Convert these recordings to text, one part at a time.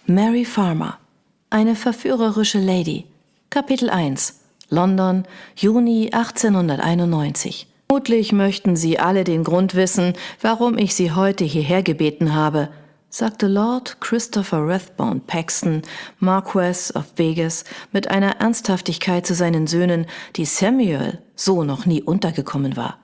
Mary Farmer, eine verführerische Lady. Kapitel 1. London, Juni 1891. Vermutlich möchten Sie alle den Grund wissen, warum ich Sie heute hierher gebeten habe, sagte Lord Christopher Rathbone Paxton, Marquess of Vegas, mit einer Ernsthaftigkeit zu seinen Söhnen, die Samuel so noch nie untergekommen war.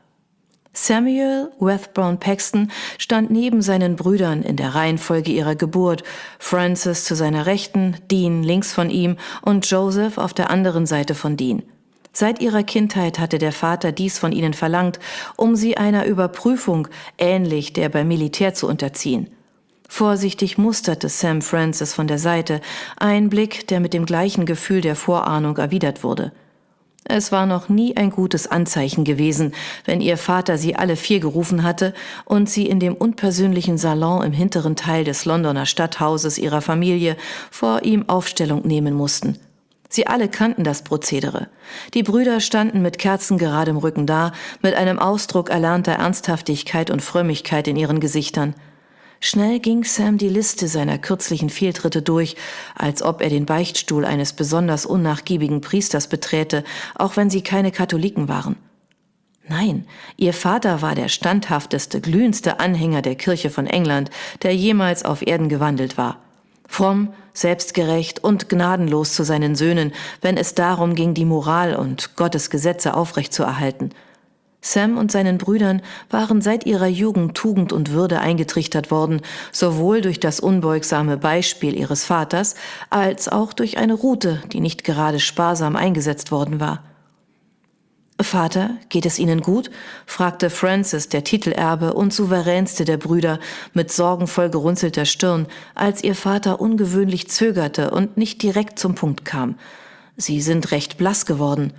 Samuel Rathbone Paxton stand neben seinen Brüdern in der Reihenfolge ihrer Geburt, Francis zu seiner Rechten, Dean links von ihm und Joseph auf der anderen Seite von Dean. Seit ihrer Kindheit hatte der Vater dies von ihnen verlangt, um sie einer Überprüfung, ähnlich der beim Militär, zu unterziehen. Vorsichtig musterte Sam Francis von der Seite, ein Blick, der mit dem gleichen Gefühl der Vorahnung erwidert wurde. Es war noch nie ein gutes Anzeichen gewesen, wenn ihr Vater sie alle vier gerufen hatte und sie in dem unpersönlichen Salon im hinteren Teil des Londoner Stadthauses ihrer Familie vor ihm Aufstellung nehmen mussten. Sie alle kannten das Prozedere. Die Brüder standen mit kerzengeradem Rücken da, mit einem Ausdruck erlernter Ernsthaftigkeit und Frömmigkeit in ihren Gesichtern. Schnell ging Sam die Liste seiner kürzlichen Fehltritte durch, als ob er den Beichtstuhl eines besonders unnachgiebigen Priesters beträte, auch wenn sie keine Katholiken waren. Nein, ihr Vater war der standhafteste, glühendste Anhänger der Kirche von England, der jemals auf Erden gewandelt war. Fromm, selbstgerecht und gnadenlos zu seinen Söhnen, wenn es darum ging, die Moral und Gottes Gesetze aufrechtzuerhalten. Sam und seinen Brüdern waren seit ihrer Jugend Tugend und Würde eingetrichtert worden, sowohl durch das unbeugsame Beispiel ihres Vaters, als auch durch eine Rute, die nicht gerade sparsam eingesetzt worden war. »Vater, geht es Ihnen gut?« fragte Francis, der Titelerbe und souveränste der Brüder, mit sorgenvoll gerunzelter Stirn, als ihr Vater ungewöhnlich zögerte und nicht direkt zum Punkt kam. »Sie sind recht blass geworden.«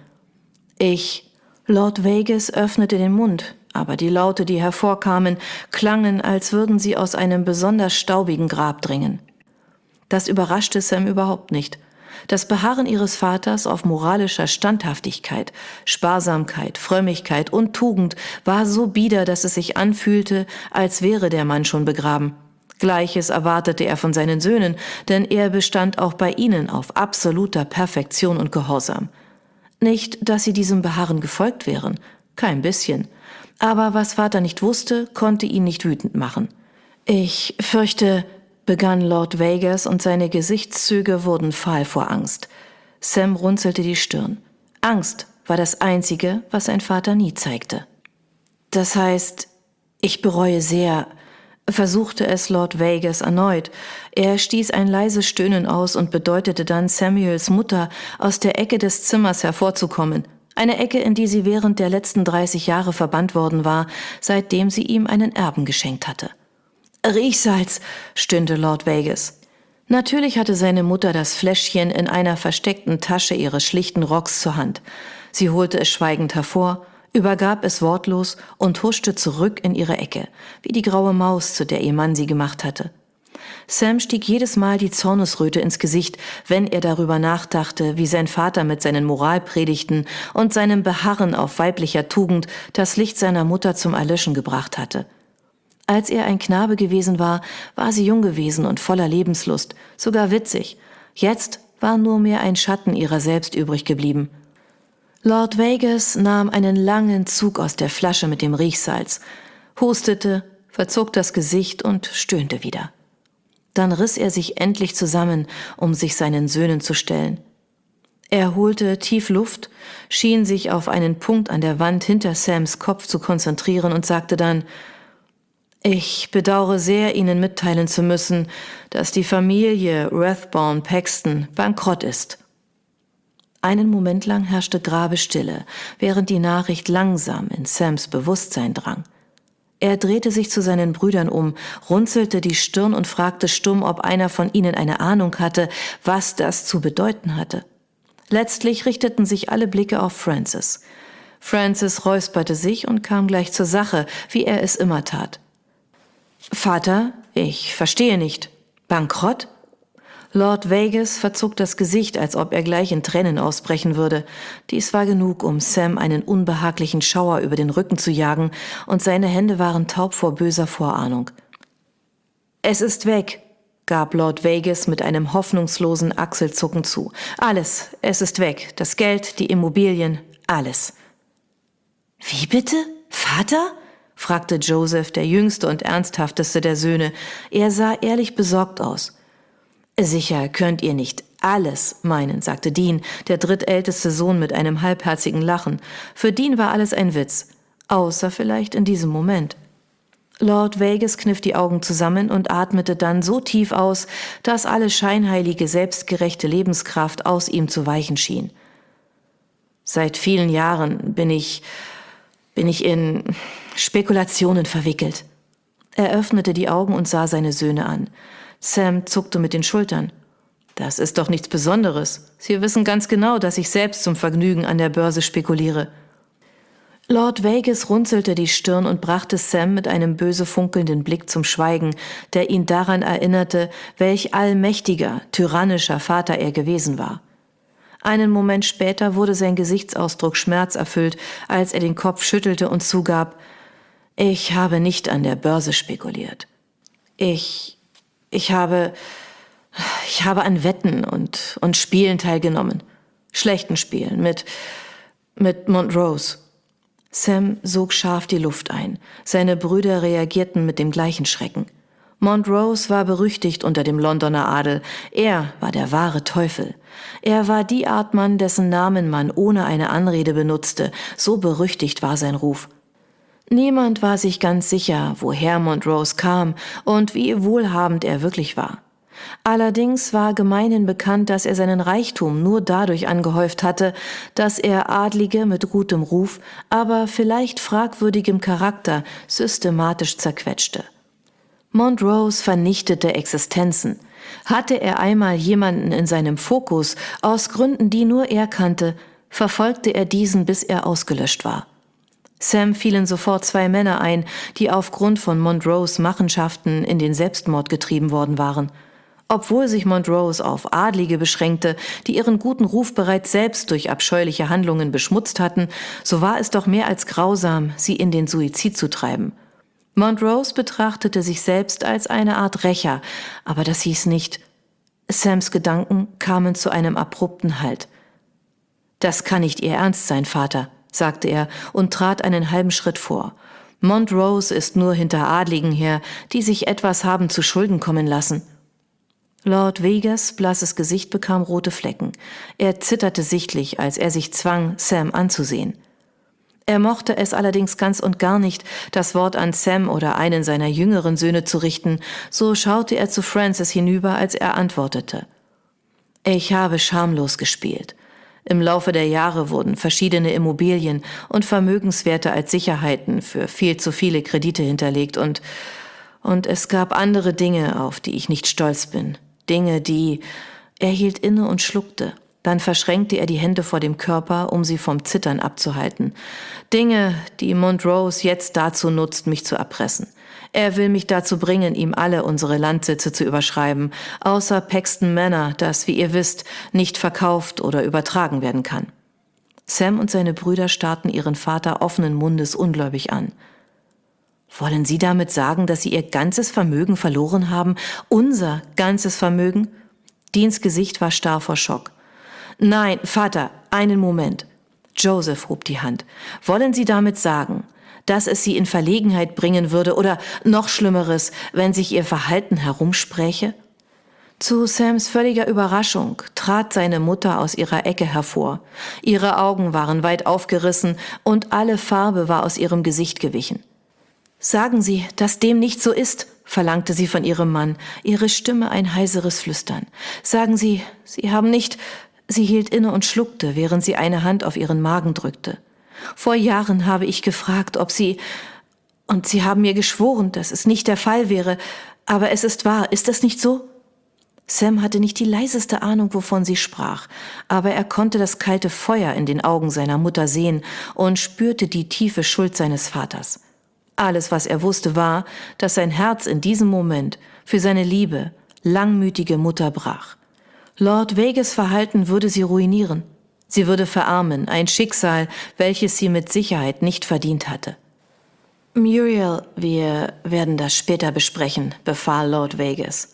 Lord Vegas öffnete den Mund, aber die Laute, die hervorkamen, klangen, als würden sie aus einem besonders staubigen Grab dringen. Das überraschte Sam überhaupt nicht. Das Beharren ihres Vaters auf moralischer Standhaftigkeit, Sparsamkeit, Frömmigkeit und Tugend war so bieder, dass es sich anfühlte, als wäre der Mann schon begraben. Gleiches erwartete er von seinen Söhnen, denn er bestand auch bei ihnen auf absoluter Perfektion und Gehorsam. Nicht, dass sie diesem Beharren gefolgt wären, kein bisschen. Aber was Vater nicht wusste, konnte ihn nicht wütend machen. »Ich fürchte«, begann Lord Vegas, und seine Gesichtszüge wurden fahl vor Angst. Sam runzelte die Stirn. Angst war das Einzige, was sein Vater nie zeigte. »Das heißt, ich bereue sehr«, versuchte es Lord Vegas erneut. Er stieß ein leises Stöhnen aus und bedeutete dann Samuels Mutter, aus der Ecke des Zimmers hervorzukommen. Eine Ecke, in die sie während der letzten 30 Jahre verbannt worden war, seitdem sie ihm einen Erben geschenkt hatte. »Riechsalz«, stöhnte Lord Vegas. Natürlich hatte seine Mutter das Fläschchen in einer versteckten Tasche ihres schlichten Rocks zur Hand. Sie holte es schweigend hervor, übergab es wortlos und huschte zurück in ihre Ecke, wie die graue Maus, zu der ihr Mann sie gemacht hatte. Sam stieg jedes Mal die Zornesröte ins Gesicht, wenn er darüber nachdachte, wie sein Vater mit seinen Moralpredigten und seinem Beharren auf weiblicher Tugend das Licht seiner Mutter zum Erlöschen gebracht hatte. Als er ein Knabe gewesen war, war sie jung gewesen und voller Lebenslust, sogar witzig. Jetzt war nur mehr ein Schatten ihrer selbst übrig geblieben. Lord Vegas nahm einen langen Zug aus der Flasche mit dem Riechsalz, hustete, verzog das Gesicht und stöhnte wieder. Dann riss er sich endlich zusammen, um sich seinen Söhnen zu stellen. Er holte tief Luft, schien sich auf einen Punkt an der Wand hinter Sams Kopf zu konzentrieren und sagte dann: »Ich bedauere sehr, Ihnen mitteilen zu müssen, dass die Familie Rathbone Paxton bankrott ist.« Einen Moment lang herrschte Grabesstille, während die Nachricht langsam in Sams Bewusstsein drang. Er drehte sich zu seinen Brüdern um, runzelte die Stirn und fragte stumm, ob einer von ihnen eine Ahnung hatte, was das zu bedeuten hatte. Letztlich richteten sich alle Blicke auf Francis. Francis räusperte sich und kam gleich zur Sache, wie er es immer tat. »Vater, ich verstehe nicht. Bankrott?« Lord Vegas verzog das Gesicht, als ob er gleich in Tränen ausbrechen würde. Dies war genug, um Sam einen unbehaglichen Schauer über den Rücken zu jagen, und seine Hände waren taub vor böser Vorahnung. »Es ist weg«, gab Lord Vegas mit einem hoffnungslosen Achselzucken zu. Alles, es ist weg. Das Geld, die Immobilien, alles. »Wie bitte? Vater?« fragte Joseph, der jüngste und ernsthafteste der Söhne. Er sah ehrlich besorgt aus. »Sicher könnt ihr nicht alles meinen«, sagte Dean, der drittälteste Sohn mit einem halbherzigen Lachen. Für Dean war alles ein Witz, außer vielleicht in diesem Moment. Lord Vegas kniff die Augen zusammen und atmete dann so tief aus, dass alle scheinheilige, selbstgerechte Lebenskraft aus ihm zu weichen schien. »Seit vielen Jahren bin ich in Spekulationen verwickelt.« Er öffnete die Augen und sah seine Söhne an. Sam zuckte mit den Schultern. »Das ist doch nichts Besonderes. Sie wissen ganz genau, dass ich selbst zum Vergnügen an der Börse spekuliere.« Lord Vegas runzelte die Stirn und brachte Sam mit einem böse funkelnden Blick zum Schweigen, der ihn daran erinnerte, welch allmächtiger, tyrannischer Vater er gewesen war. Einen Moment später wurde sein Gesichtsausdruck schmerzerfüllt, als er den Kopf schüttelte und zugab: »Ich habe nicht an der Börse spekuliert. Ich habe an Wetten und Spielen teilgenommen. Schlechten Spielen mit Montrose.« Sam sog scharf die Luft ein. Seine Brüder reagierten mit dem gleichen Schrecken. Montrose war berüchtigt unter dem Londoner Adel. Er war der wahre Teufel. Er war die Art Mann, dessen Namen man ohne eine Anrede benutzte. So berüchtigt war sein Ruf. Niemand war sich ganz sicher, woher Montrose kam und wie wohlhabend er wirklich war. Allerdings war gemeinhin bekannt, dass er seinen Reichtum nur dadurch angehäuft hatte, dass er Adlige mit gutem Ruf, aber vielleicht fragwürdigem Charakter systematisch zerquetschte. Montrose vernichtete Existenzen. Hatte er einmal jemanden in seinem Fokus, aus Gründen, die nur er kannte, verfolgte er diesen, bis er ausgelöscht war. Sam fielen sofort 2 Männer ein, die aufgrund von Montrose Machenschaften in den Selbstmord getrieben worden waren. Obwohl sich Montrose auf Adlige beschränkte, die ihren guten Ruf bereits selbst durch abscheuliche Handlungen beschmutzt hatten, so war es doch mehr als grausam, sie in den Suizid zu treiben. Montrose betrachtete sich selbst als eine Art Rächer, aber das hieß nicht. Sams Gedanken kamen zu einem abrupten Halt. »Das kann nicht Ihr Ernst sein, Vater«, sagte er und trat einen halben Schritt vor. »Montrose ist nur hinter Adligen her, die sich etwas haben zu Schulden kommen lassen.« Lord Vegas' blasses Gesicht bekam rote Flecken. Er zitterte sichtlich, als er sich zwang, Sam anzusehen. Er mochte es allerdings ganz und gar nicht, das Wort an Sam oder einen seiner jüngeren Söhne zu richten, so schaute er zu Francis hinüber, als er antwortete. »Ich habe schamlos gespielt. Im Laufe der Jahre wurden verschiedene Immobilien und Vermögenswerte als Sicherheiten für viel zu viele Kredite hinterlegt und es gab andere Dinge, auf die ich nicht stolz bin. Dinge, die...« Er hielt inne und schluckte. Dann verschränkte er die Hände vor dem Körper, um sie vom Zittern abzuhalten. Dinge, die Montrose jetzt dazu nutzt, mich zu erpressen. Er will mich dazu bringen, ihm alle unsere Landsitze zu überschreiben, außer Paxton Manor, das, wie ihr wisst, nicht verkauft oder übertragen werden kann. Sam und seine Brüder starrten ihren Vater offenen Mundes ungläubig an. »Wollen Sie damit sagen, dass Sie Ihr ganzes Vermögen verloren haben? Unser ganzes Vermögen?« Deans Gesicht war starr vor Schock. »Nein, Vater, einen Moment.« Joseph hob die Hand. »Wollen Sie damit sagen, dass es Sie in Verlegenheit bringen würde oder noch Schlimmeres, wenn sich Ihr Verhalten herumspräche?« Zu Sams völliger Überraschung trat seine Mutter aus ihrer Ecke hervor. Ihre Augen waren weit aufgerissen und alle Farbe war aus ihrem Gesicht gewichen. »Sagen Sie, dass dem nicht so ist«, verlangte sie von ihrem Mann, ihre Stimme ein heiseres Flüstern. »Sagen Sie, Sie haben nicht...« Sie hielt inne und schluckte, während sie eine Hand auf ihren Magen drückte. »Vor Jahren habe ich gefragt, ob Sie... Und Sie haben mir geschworen, dass es nicht der Fall wäre. Aber es ist wahr, ist es nicht so?« Sam hatte nicht die leiseste Ahnung, wovon sie sprach, aber er konnte das kalte Feuer in den Augen seiner Mutter sehen und spürte die tiefe Schuld seines Vaters. Alles, was er wusste, war, dass sein Herz in diesem Moment für seine liebe, langmütige Mutter brach. Lord Vegas' Verhalten würde sie ruinieren. Sie würde verarmen, ein Schicksal, welches sie mit Sicherheit nicht verdient hatte. »Muriel, wir werden das später besprechen«, befahl Lord Vegas.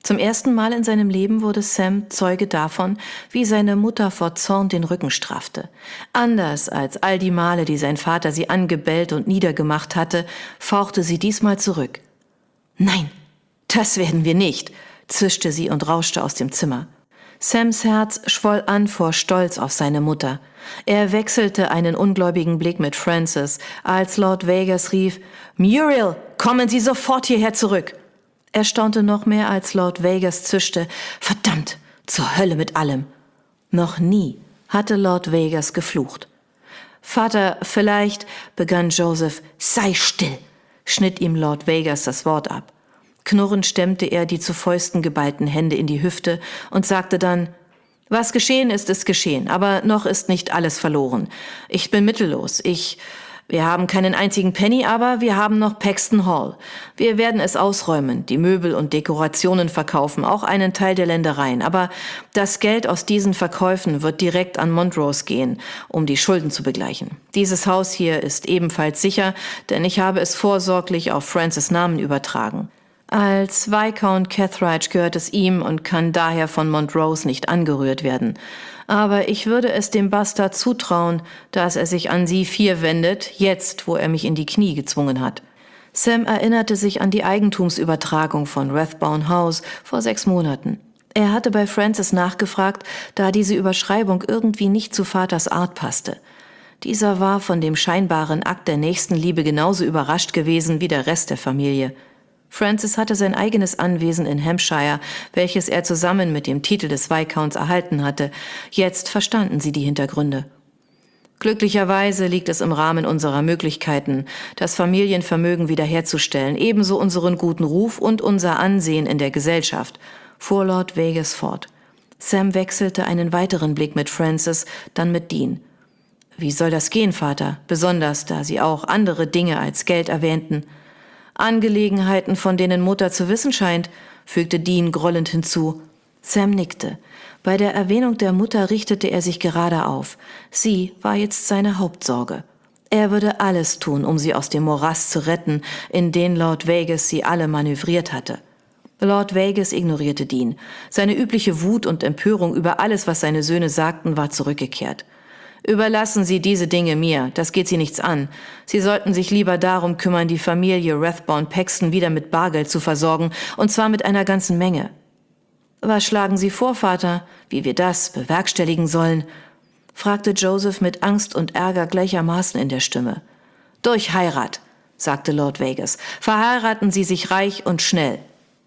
Zum ersten Mal in seinem Leben wurde Sam Zeuge davon, wie seine Mutter vor Zorn den Rücken straffte. Anders als all die Male, die sein Vater sie angebellt und niedergemacht hatte, fauchte sie diesmal zurück. »Nein, das werden wir nicht«, zischte sie und rauschte aus dem Zimmer. Sams Herz schwoll an vor Stolz auf seine Mutter. Er wechselte einen ungläubigen Blick mit Frances, als Lord Vegas rief, »Muriel, kommen Sie sofort hierher zurück!« Er staunte noch mehr, als Lord Vegas zischte, »Verdammt, zur Hölle mit allem!« Noch nie hatte Lord Vegas geflucht. »Vater, vielleicht«, begann Joseph. »Sei still«, schnitt ihm Lord Vegas das Wort ab. Knurrend stemmte er die zu Fäusten geballten Hände in die Hüfte und sagte dann, »Was geschehen ist, ist geschehen, aber noch ist nicht alles verloren. Ich bin mittellos. Wir haben keinen einzigen Penny, aber wir haben noch Paxton Hall. Wir werden es ausräumen, die Möbel und Dekorationen verkaufen, auch einen Teil der Ländereien. Aber das Geld aus diesen Verkäufen wird direkt an Montrose gehen, um die Schulden zu begleichen. Dieses Haus hier ist ebenfalls sicher, denn ich habe es vorsorglich auf Francis' Namen übertragen. Als Viscount Cathridge gehört es ihm und kann daher von Montrose nicht angerührt werden. Aber ich würde es dem Bastard zutrauen, dass er sich an Sie vier wendet, jetzt, wo er mich in die Knie gezwungen hat.« Sam erinnerte sich an die Eigentumsübertragung von Rathbone House vor 6 Monaten. Er hatte bei Francis nachgefragt, da diese Überschreibung irgendwie nicht zu Vaters Art passte. Dieser war von dem scheinbaren Akt der Nächstenliebe genauso überrascht gewesen wie der Rest der Familie. Francis hatte sein eigenes Anwesen in Hampshire, welches er zusammen mit dem Titel des Viscounts erhalten hatte. Jetzt verstanden sie die Hintergründe. »Glücklicherweise liegt es im Rahmen unserer Möglichkeiten, das Familienvermögen wiederherzustellen, ebenso unseren guten Ruf und unser Ansehen in der Gesellschaft«, fuhr Lord Vegas fort. Sam wechselte einen weiteren Blick mit Francis, dann mit Dean. »Wie soll das gehen, Vater, besonders da Sie auch andere Dinge als Geld erwähnten?« »Angelegenheiten, von denen Mutter zu wissen scheint«, fügte Dean grollend hinzu. Sam nickte. Bei der Erwähnung der Mutter richtete er sich gerade auf. Sie war jetzt seine Hauptsorge. Er würde alles tun, um sie aus dem Morast zu retten, in den Lord Vegas sie alle manövriert hatte. Lord Vegas ignorierte Dean. Seine übliche Wut und Empörung über alles, was seine Söhne sagten, war zurückgekehrt. »Überlassen Sie diese Dinge mir, das geht Sie nichts an. Sie sollten sich lieber darum kümmern, die Familie Rathbone-Paxton wieder mit Bargeld zu versorgen, und zwar mit einer ganzen Menge.« »Was schlagen Sie vor, Vater, wie wir das bewerkstelligen sollen?« fragte Joseph mit Angst und Ärger gleichermaßen in der Stimme. »Durch Heirat«, sagte Lord Vegas. »Verheiraten Sie sich reich und schnell.«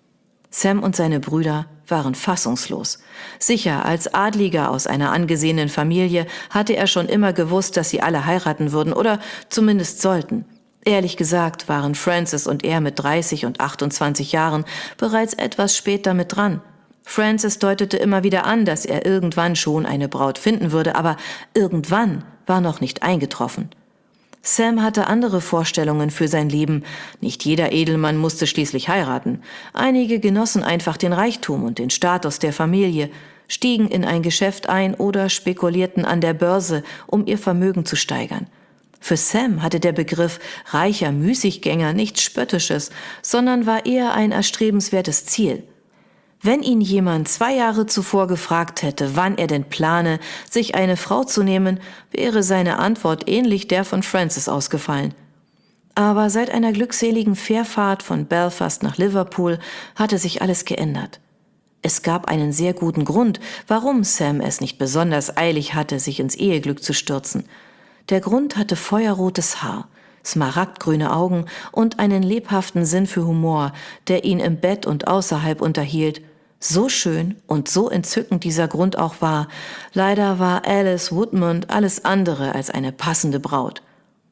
Sam und seine Brüder waren fassungslos. Sicher, als Adliger aus einer angesehenen Familie hatte er schon immer gewusst, dass sie alle heiraten würden oder zumindest sollten. Ehrlich gesagt waren Francis und er mit 30 und 28 Jahren bereits etwas später mit dran. Francis deutete immer wieder an, dass er irgendwann schon eine Braut finden würde, aber irgendwann war noch nicht eingetroffen. Sam hatte andere Vorstellungen für sein Leben. Nicht jeder Edelmann musste schließlich heiraten. Einige genossen einfach den Reichtum und den Status der Familie, stiegen in ein Geschäft ein oder spekulierten an der Börse, um ihr Vermögen zu steigern. Für Sam hatte der Begriff reicher Müßiggänger nichts Spöttisches, sondern war eher ein erstrebenswertes Ziel. Wenn ihn jemand 2 Jahre zuvor gefragt hätte, wann er denn plane, sich eine Frau zu nehmen, wäre seine Antwort ähnlich der von Francis ausgefallen. Aber seit einer glückseligen Fährfahrt von Belfast nach Liverpool hatte sich alles geändert. Es gab einen sehr guten Grund, warum Sam es nicht besonders eilig hatte, sich ins Eheglück zu stürzen. Der Grund hatte feuerrotes Haar, smaragdgrüne Augen und einen lebhaften Sinn für Humor, der ihn im Bett und außerhalb unterhielt. So schön und so entzückend dieser Grund auch war, leider war Alice Woodmont alles andere als eine passende Braut.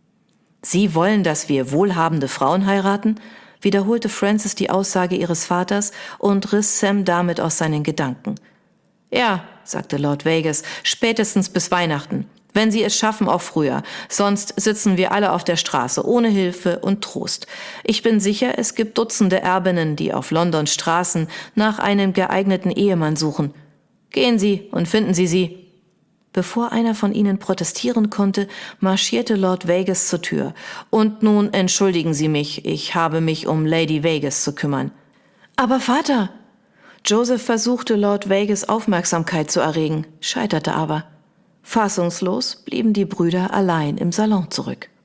»Sie wollen, dass wir wohlhabende Frauen heiraten?« wiederholte Francis die Aussage ihres Vaters und riss Sam damit aus seinen Gedanken. »Ja«, sagte Lord Vegas, »spätestens bis Weihnachten. Wenn Sie es schaffen, auch früher. Sonst sitzen wir alle auf der Straße, ohne Hilfe und Trost. Ich bin sicher, es gibt Dutzende Erbinnen, die auf Londons Straßen nach einem geeigneten Ehemann suchen. Gehen Sie und finden Sie sie.« Bevor einer von ihnen protestieren konnte, marschierte Lord Vegas zur Tür. »Und nun entschuldigen Sie mich, ich habe mich um Lady Vegas zu kümmern.« »Aber Vater!« Joseph versuchte, Lord Vegas Aufmerksamkeit zu erregen, scheiterte aber. Fassungslos blieben die Brüder allein im Salon zurück.